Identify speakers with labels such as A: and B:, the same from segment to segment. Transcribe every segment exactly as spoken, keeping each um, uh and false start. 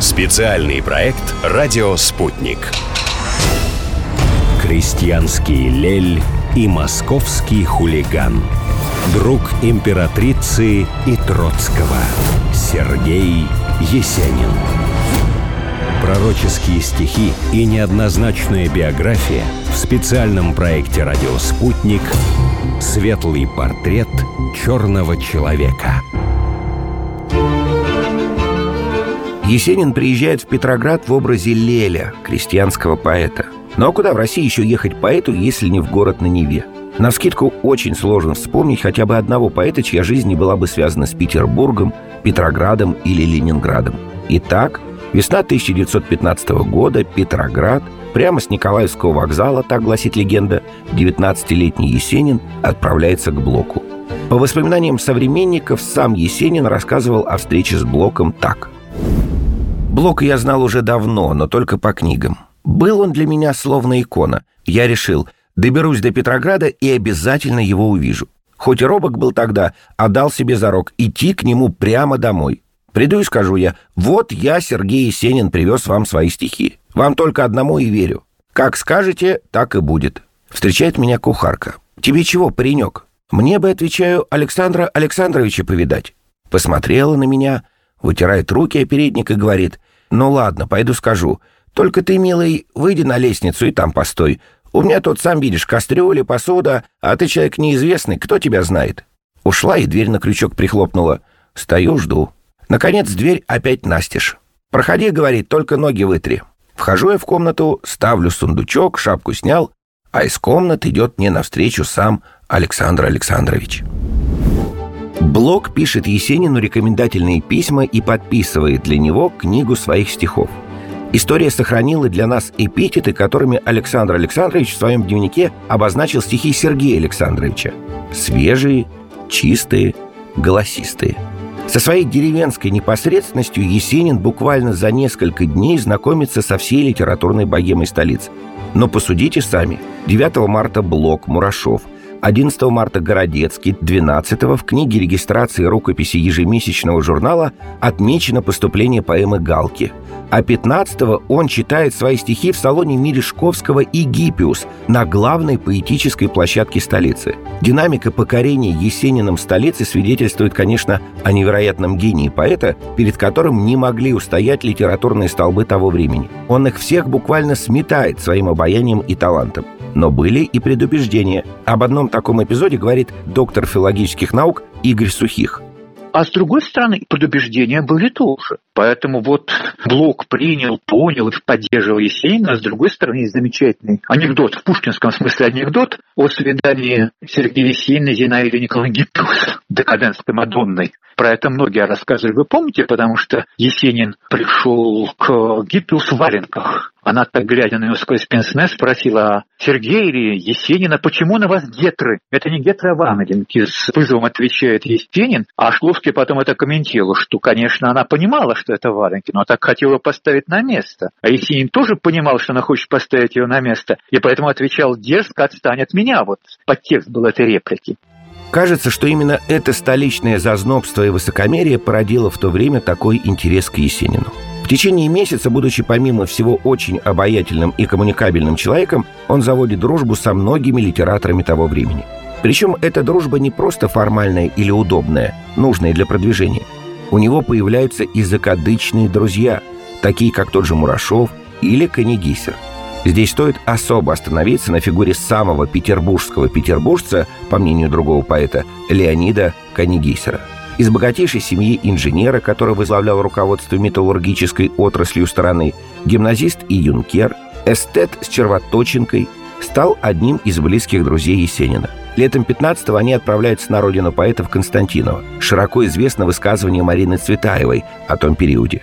A: Специальный проект «Радио Спутник».
B: Крестьянский лель и московский хулиган. Друг императрицы и Троцкого. Сергей Есенин. Пророческие стихи и неоднозначная биография в специальном проекте «Радио Спутник» «Светлый портрет черного человека».
C: Есенин приезжает в Петроград в образе Леля, крестьянского поэта. Ну а куда в России еще ехать поэту, если не в город на Неве? Навскидку очень сложно вспомнить хотя бы одного поэта, чья жизнь не была бы связана с Петербургом, Петроградом или Ленинградом. Итак, весна тысяча девятьсот пятнадцатого года, Петроград, прямо с Николаевского вокзала, так гласит легенда, девятнадцатилетний Есенин отправляется к Блоку. По воспоминаниям современников, сам Есенин рассказывал о встрече с Блоком так. Блока я знал уже давно, но только по книгам. Был он для меня словно икона. Я решил, доберусь до Петрограда и обязательно его увижу. Хоть и робок был тогда, а дал себе зарок идти к нему прямо домой. Приду и скажу я, вот я, Сергей Есенин, привез вам свои стихи. Вам только одному и верю. Как скажете, так и будет. Встречает меня кухарка. Тебе чего, паренек? Мне бы, отвечаю, Александра Александровича повидать. Посмотрела на меня, вытирает руки о передник и говорит, ну ладно, пойду скажу. Только ты, милый, выйди на лестницу и там постой. У меня тут, сам видишь, кастрюли, посуда, а ты человек неизвестный, кто тебя знает? Ушла и дверь на крючок прихлопнула. Стою, жду. Наконец дверь опять настежь. Проходи, говорит, только ноги вытри. Вхожу я в комнату, ставлю сундучок, шапку снял, а из комнаты идет мне навстречу сам Александр Александрович. Блок пишет Есенину рекомендательные письма и подписывает для него книгу своих стихов. История сохранила для нас эпитеты, которыми Александр Александрович в своем дневнике обозначил стихи Сергея Александровича. Свежие, чистые, голосистые. Со своей деревенской непосредственностью Есенин буквально за несколько дней знакомится со всей литературной богемой столицы. Но посудите сами. девятого марта Блок, Мурашов. одиннадцатого марта Городецкий, двенадцатого в книге регистрации рукописи ежемесячного журнала отмечено поступление поэмы Галки. А пятнадцатого он читает свои стихи в салоне Мережковского и Гиппиус на главной поэтической площадке столицы. Динамика покорения Есениным столицы свидетельствует, конечно, о невероятном гении поэта, перед которым не могли устоять литературные столбы того времени. Он их всех буквально сметает своим обаянием и талантом. Но были и предубеждения. Об одном таком эпизоде говорит доктор филологических наук Игорь Сухих.
D: А с другой стороны, предубеждения были тоже. Поэтому вот Блок принял, понял и поддерживал Есенина. А с другой стороны, есть замечательный анекдот, в пушкинском смысле анекдот, о свидании Сергея Есенина и Зинаиды Николаевны Гиппиус, декадентской Мадонной. Про это многие рассказывали, вы помните, потому что Есенин пришел к Гиппиус в валенках. Она, так глядя на него сквозь пенсне, спросила: «Сергей или Есенина, почему на вас гетры? Это не гетры, а валенки», с вызовом отвечает Есенин. А Шкловский потом это комментировал, что, конечно, она понимала, что это валенки, но так хотела поставить на место. А Есенин тоже понимал, что она хочет поставить ее на место, и поэтому отвечал: «Дерзко отстань от меня». Вот подтекст был этой реплики.
C: Кажется, что именно это столичное зазнобство и высокомерие породило в то время такой интерес к Есенину. В течение месяца, будучи помимо всего очень обаятельным и коммуникабельным человеком, он заводит дружбу со многими литераторами того времени. Причем эта дружба не просто формальная или удобная, нужная для продвижения. У него появляются и закадычные друзья, такие как тот же Мурашов или Канегисер. Здесь стоит особо остановиться на фигуре самого петербургского петербуржца, по мнению другого поэта, Леонида Канегисера. Из богатейшей семьи инженера, который возглавлял руководство металлургической отраслью страны, гимназист и юнкер, эстет с червоточинкой, стал одним из близких друзей Есенина. Летом пятнадцатого они отправляются на родину поэта в Константиново. Широко известно высказывание Марины Цветаевой о том периоде.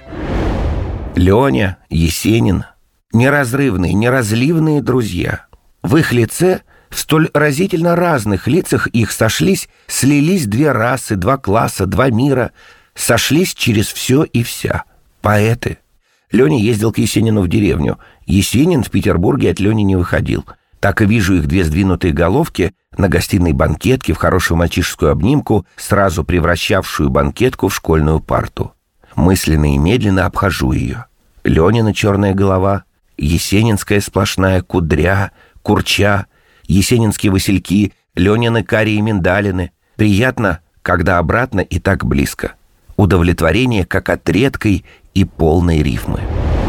C: Леня, Есенин — неразрывные, неразливные друзья. В их лице, в столь разительно разных лицах их сошлись, слились две расы, два класса, два мира, сошлись через все и вся. Поэты. Леня ездил к Есенину в деревню. Есенин в Петербурге от Лени не выходил. Так и вижу их две сдвинутые головки на гостиной банкетке в хорошую мальчишескую обнимку, сразу превращавшую банкетку в школьную парту. Мысленно и медленно обхожу ее. Ленина черная голова, есенинская сплошная кудря, курча, есенинские васильки, Ленины карие миндалины. Приятно, когда обратно и так близко. Удовлетворение, как от редкой и полной рифмы.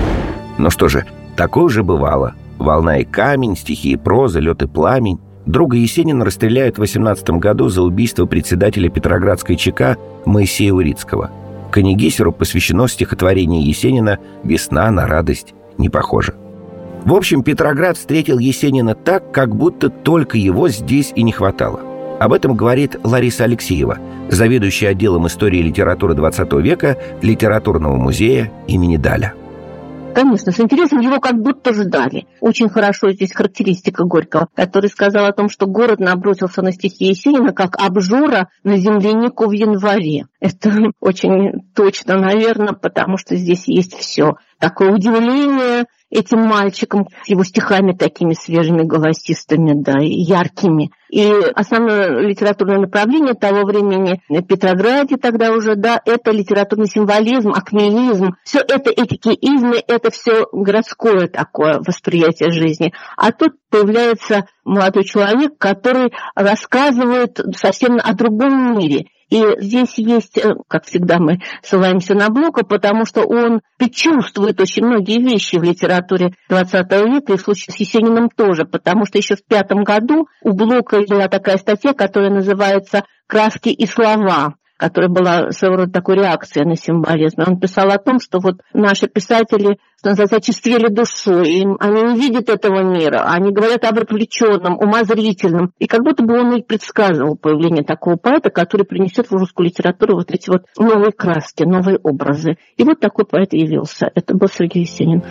C: Ну что же, такое уже бывало. «Волна и камень», стихи и проза, «Лед и пламень». Друга Есенина расстреляют в восемнадцатом году за убийство председателя Петроградской ЧК Моисея Урицкого. Канегисеру посвящено стихотворение Есенина «Весна на радость не похожа». В общем, Петроград встретил Есенина так, как будто только его здесь и не хватало. Об этом говорит Лариса Алексеева, заведующая отделом истории и литературы двадцатого века Литературного музея имени Даля.
E: Конечно, с интересом его как будто ждали. Очень хорошо здесь характеристика Горького, который сказал о том, что город набросился на стихи Есенина, как обжора на землянику в январе. Это очень точно, наверное, потому что здесь есть все. Такое удивление этим мальчиком с его стихами такими свежими, голосистыми, да, яркими. И основное литературное направление того времени в Петрограде тогда уже, да, это литературный символизм, акмеизм. Все это этикеизмы, это все городское такое восприятие жизни. А тут появляется молодой человек, который рассказывает совсем о другом мире. И здесь есть, как всегда, мы ссылаемся на Блока, потому что он предчувствует очень многие вещи в литературе двадцатого века, и в случае с Есениным тоже, потому что еще в пятом году у Блока была такая статья, которая называется «Краски и слова», которая была своего рода такой реакцией на символизм. Он писал о том, что вот наши писатели, что называется, очерствели душой, и они не видят этого мира, они говорят об отвлеченном, умозрительном, и как будто бы он и предсказывал появление такого поэта, который принесет в русскую литературу вот эти вот новые краски, новые образы. И вот такой поэт явился. Это был Сергей Есенин.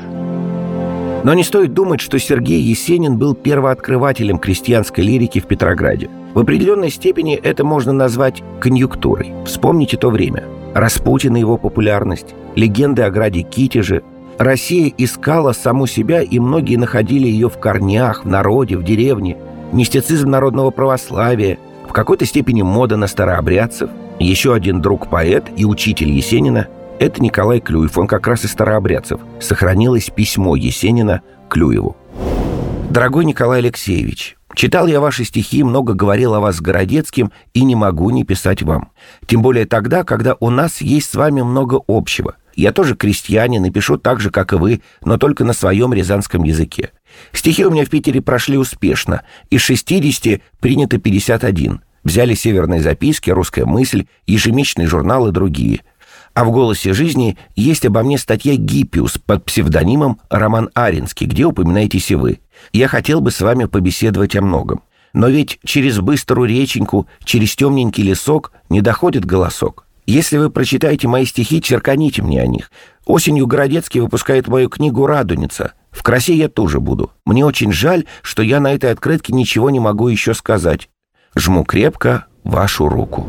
C: Но не стоит думать, что Сергей Есенин был первооткрывателем крестьянской лирики в Петрограде. В определенной степени это можно назвать конъюнктурой. Вспомните то время. Распутин и его популярность, легенды о граде Китеже. Россия искала саму себя, и многие находили ее в корнях, в народе, в деревне. Мистицизм народного православия, в какой-то степени мода на старообрядцев. Еще один друг-поэт и учитель Есенина – это Николай Клюев, он как раз из старообрядцев. Сохранилось письмо Есенина Клюеву. «Дорогой Николай Алексеевич, читал я ваши стихи, много говорил о вас с Городецким и не могу не писать вам. Тем более тогда, когда у нас есть с вами много общего. Я тоже крестьянин и пишу так же, как и вы, но только на своем рязанском языке. Стихи у меня в Питере прошли успешно. Из шестидесяти принято пятьдесят один. Взяли «Северные записки», «Русская мысль», ежемесячный журнал и другие. А в «Голосе жизни» есть обо мне статья «Гиппиус» под псевдонимом Роман Аринский, где упоминаетесь и вы. Я хотел бы с вами побеседовать о многом. Но ведь через быструю реченьку, через темненький лесок не доходит голосок. Если вы прочитаете мои стихи, черканите мне о них. Осенью Городецкий выпускает мою книгу «Радуница». В красе я тоже буду. Мне очень жаль, что я на этой открытке ничего не могу еще сказать. Жму крепко вашу руку».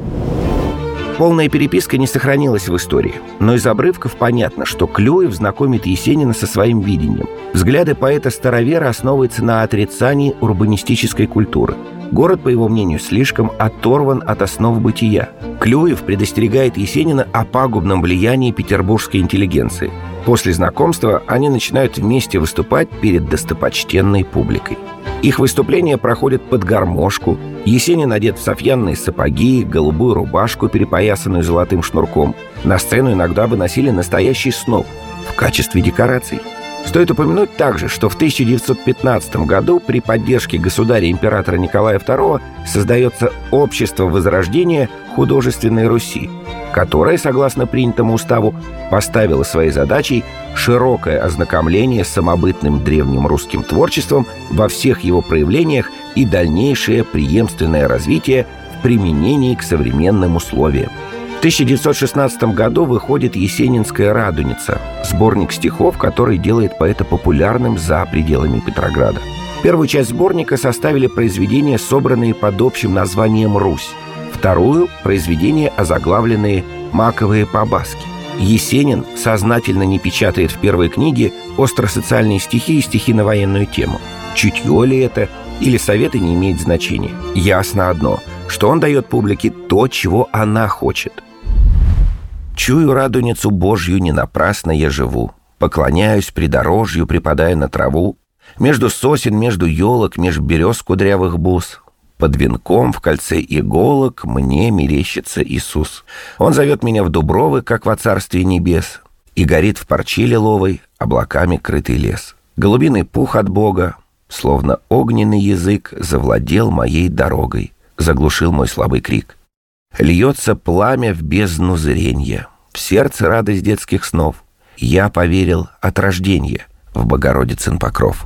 C: Полная переписка не сохранилась в истории, но из обрывков понятно, что Клюев знакомит Есенина со своим видением. Взгляды поэта-старовера основываются на отрицании урбанистической культуры. Город, по его мнению, слишком оторван от основ бытия. Клюев предостерегает Есенина о пагубном влиянии петербургской интеллигенции. После знакомства они начинают вместе выступать перед достопочтенной публикой. Их выступления проходят под гармошку. Есенин одет в сафьянные сапоги, голубую рубашку, перепоясанную золотым шнурком. На сцену иногда выносили настоящий сноп в качестве декораций. Стоит упомянуть также, что в тысяча девятьсот пятнадцатом году при поддержке государя-императора Николая второго создается Общество Возрождения художественной Руси, которое, согласно принятому уставу, поставило своей задачей широкое ознакомление с самобытным древним русским творчеством во всех его проявлениях и дальнейшее преемственное развитие в применении к современным условиям. В тысяча девятьсот шестнадцатом году выходит «Есенинская радуница», сборник стихов, который делает поэта популярным за пределами Петрограда. Первую часть сборника составили произведения, собранные под общим названием «Русь». Вторую – произведения, озаглавленные «Маковые побаски». Есенин сознательно не печатает в первой книге остросоциальные стихи и стихи на военную тему. Чутье ли это или советы не имеет значения. Ясно одно, что он дает публике то, чего она хочет. «Чую радуницу Божью, не напрасно я живу. Поклоняюсь придорожью, припадая на траву, между сосен, между елок, меж берез кудрявых бус. Под венком в кольце иголок мне мерещится Иисус. Он зовет меня в дубровы, как во царстве небес, и горит в парче лиловой облаками крытый лес. Голубиный пух от Бога, словно огненный язык, завладел моей дорогой, заглушил мой слабый крик. Льется пламя в бездну зренья, в сердце радость детских снов. Я поверил от рождения в Богородицын покров.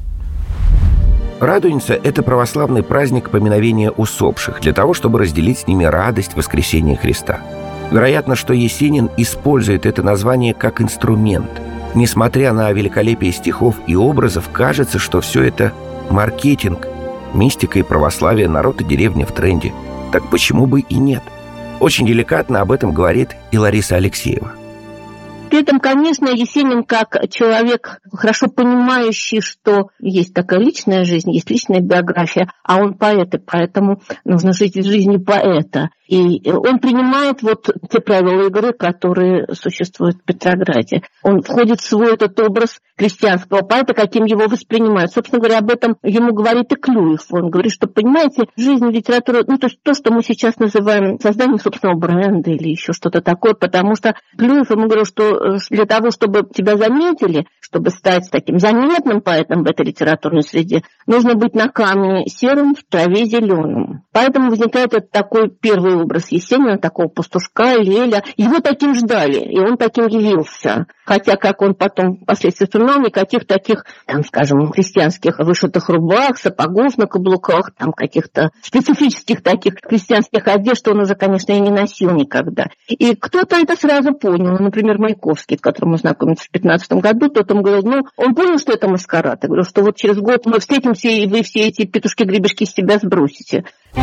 C: Радуница – это православный праздник поминовения усопших для того, чтобы разделить с ними радость воскресения Христа. Вероятно, что Есенин использует это название как инструмент. Несмотря на великолепие стихов и образов, кажется, что все это маркетинг, мистика и православие, народ и деревня в тренде. Так почему бы и нет? Очень деликатно об этом говорит и Лариса Алексеева.
E: При этом, конечно, Есенин, как человек, хорошо понимающий, что есть такая личная жизнь, есть личная биография, а он поэт, и поэтому нужно жить жизнью поэта. И он принимает вот те правила игры, которые существуют в Петрограде. Он входит в свой этот образ крестьянского поэта, каким его воспринимают. Собственно говоря, об этом ему говорит и Клюев. Он говорит, что, понимаете, жизнь, литература, ну, то есть то, что мы сейчас называем созданием собственного бренда или еще что-то такое, потому что Клюев ему говорил, что для того, чтобы тебя заметили, чтобы стать таким заметным поэтом в этой литературной среде, нужно быть на камне серым, в траве зеленым. Поэтому возникает этот такой первый образ Есенина, такого пастушка, Леля. Его таким ждали, и он таким явился. Хотя, как он потом впоследствии вспоминал, никаких таких, там, скажем, крестьянских вышитых рубах, сапогов на каблуках, там, каких-то специфических таких крестьянских одежд он уже, конечно, и не носил никогда. И кто-то это сразу понял. Например, Маяковский, с которым мы знакомимся в пятнадцатом году, тот ему говорил, ну, он понял, что это маскарад. Я говорю, что вот через год мы встретимся, и вы все эти петушки-гребешки с себя сбросите.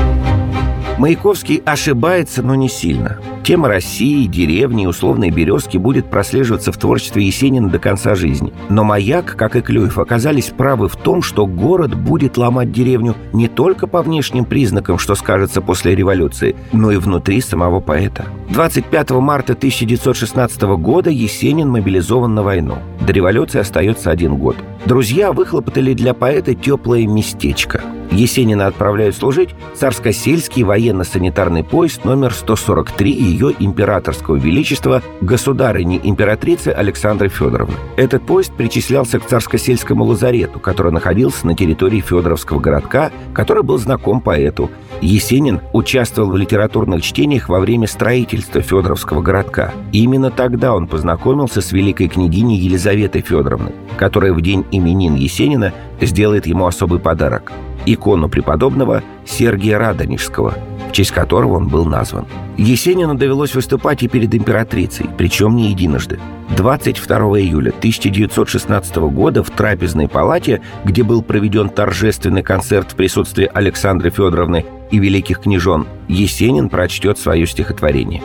C: Маяковский ошибается, но не сильно. Тема России, деревни и условной березки будет прослеживаться в творчестве Есенина до конца жизни. Но Маяк, как и Клюев, оказались правы в том, что город будет ломать деревню не только по внешним признакам, что скажется после революции, но и внутри самого поэта. двадцать пятого марта тысяча девятьсот шестнадцатого года Есенин мобилизован на войну. До революции остается один год. Друзья выхлопотали для поэта теплое местечко. Есенина отправляют служить Царско-сельский военно-санитарный поезд номер сто сорок три ее императорского величества государыни-императрицы Александры Федоровны. Этот поезд причислялся к Царско-сельскому лазарету, который находился на территории Федоровского городка, который был знаком поэту. Есенин участвовал в литературных чтениях во время строительства Федоровского городка. И именно тогда он познакомился с великой княгиней Елизаветой Федоровной, которая в день именин Есенина сделает ему особый подарок – икону преподобного Сергия Радонежского, в честь которого он был назван. Есенину довелось выступать и перед императрицей, причем не единожды. двадцать второго июля тысяча девятьсот шестнадцатого года в трапезной палате, где был проведен торжественный концерт в присутствии Александры Федоровны и великих княжон, Есенин прочтет свое стихотворение.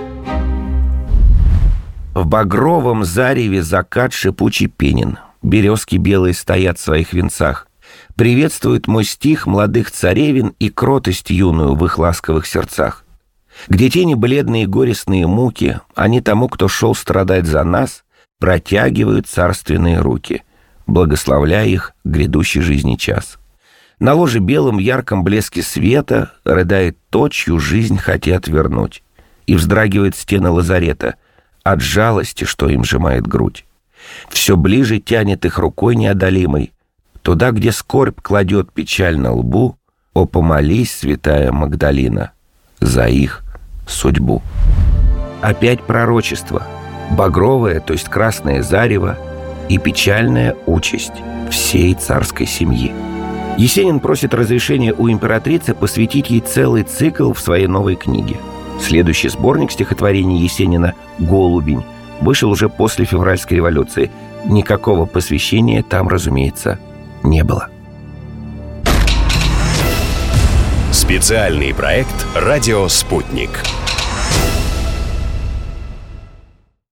C: В багровом зареве закат шипучий пенен, березки белые стоят в своих венцах. Приветствует мой стих молодых царевин и кротость юную в их ласковых сердцах. Где тени бледные горестные муки, они тому, кто шел страдать за нас, протягивают царственные руки, благословляя их грядущий жизни час. На ложе белом ярком блеске света рыдает то, чью жизнь хотят вернуть, и вздрагивает стены лазарета от жалости, что им сжимает грудь. Все ближе тянет их рукой неодолимой, туда, где скорбь кладет печаль на лбу, о, помолись, святая Магдалина, за их судьбу. Опять пророчество, багровое, то есть красное зарево, и печальная участь всей царской семьи. Есенин просит разрешения у императрицы посвятить ей целый цикл в своей новой книге. Следующий сборник стихотворений Есенина «Голубень» вышел уже после февральской революции. Никакого посвящения там, разумеется, не было.
A: Специальный проект «Радио Спутник».